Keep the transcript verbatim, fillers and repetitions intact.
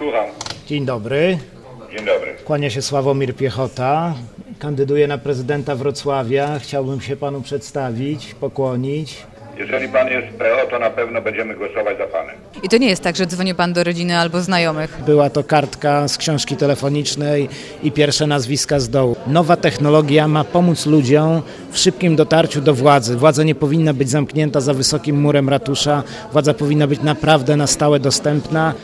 Słucham. Dzień dobry. Dzień dobry. Kłania się Sławomir Piechota. Kandyduję na prezydenta Wrocławia. Chciałbym się panu przedstawić, pokłonić. Jeżeli pan jest P O, to na pewno będziemy głosować za panem. I to nie jest tak, że dzwoni pan do rodziny albo znajomych. Była to kartka z książki telefonicznej i pierwsze nazwiska z dołu. Nowa technologia ma pomóc ludziom w szybkim dotarciu do władzy. Władza nie powinna być zamknięta za wysokim murem ratusza. Władza powinna być naprawdę na stałe dostępna.